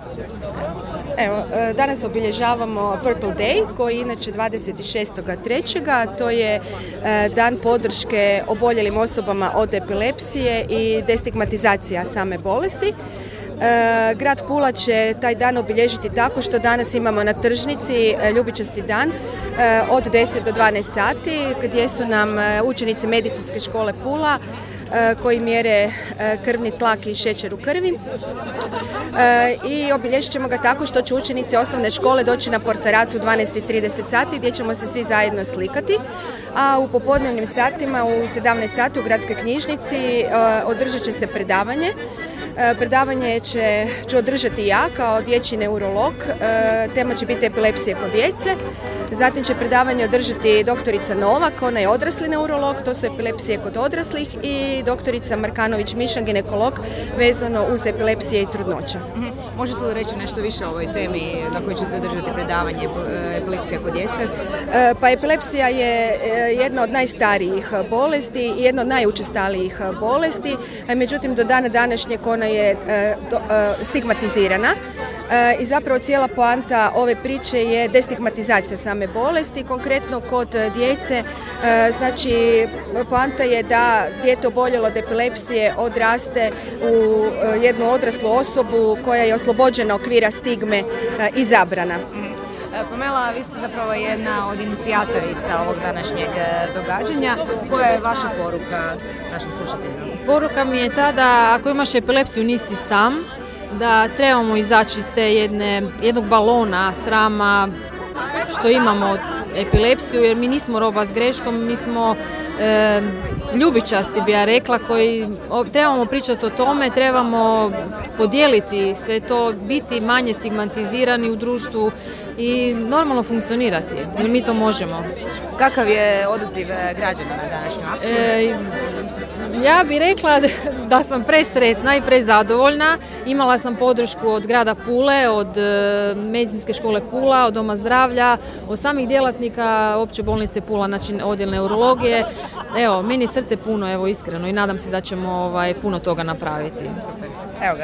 Evo, danas obilježavamo Purple Day koji je inače 26.3. To je dan podrške oboljelim osobama od epilepsije i destigmatizacija same bolesti. Grad Pula će taj dan obilježiti tako što danas imamo na tržnici ljubičasti dan od 10 do 12 sati gdje su nam učenici medicinske škole Pula koji mjere krvni tlak i šećer u krvi. I obilježit ćemo ga tako što će učenici osnovne škole doći na Portarat u 12:30 sati gdje ćemo se svi zajedno slikati, a u popodnevnim satima u 17 sati u gradskoj knjižnici održat će se predavanje. Predavanje ću održati ja kao dječji neurolog, tema će biti epilepsija kod djece. Zatim će predavanje održati doktorica Novak, ona je odrasli neurolog, to su epilepsije kod odraslih, i doktorica Markanović-Mišan, ginekolog, vezano uz epilepsije i trudnoća. Možete li reći nešto više o ovoj temi na kojoj ćete održati predavanje epilepsija kod djece? Pa epilepsija je jedna od najstarijih bolesti i jedna od najučestalijih bolesti, međutim do dana današnjeg ona je stigmatizirana. I zapravo cijela poanta ove priče je destigmatizacija same bolesti, konkretno kod djece. Znači, poanta je da dijete oboljelo od epilepsije odraste u jednu odraslu osobu koja je oslobođena okvira stigme i zabrana. Pamela, vi ste zapravo jedna od inicijatorica ovog današnjeg događanja. Koja je vaša poruka našim slušateljima? Poruka mi je ta da ako imaš epilepsiju nisi sam, da trebamo izaći iz jednog balona srama što imamo od epilepsiju, jer mi nismo roba s greškom, mi smo ljubičasti, bi ja rekla, koji trebamo pričati o tome, trebamo podijeliti sve to, biti manje stigmatizirani u društvu i normalno funkcionirati, jer mi to možemo. Kakav je odaziv građana na današnju akciju? Ja bih rekla da sam presretna i prezadovoljna. Imala sam podršku od grada Pule, od medicinske škole Pula, od doma zdravlja, od samih djelatnika opće bolnice Pula, znači odjel neurologije. Evo, meni je srce puno, evo, iskreno, i nadam se da ćemo puno toga napraviti. Super. Evo ga.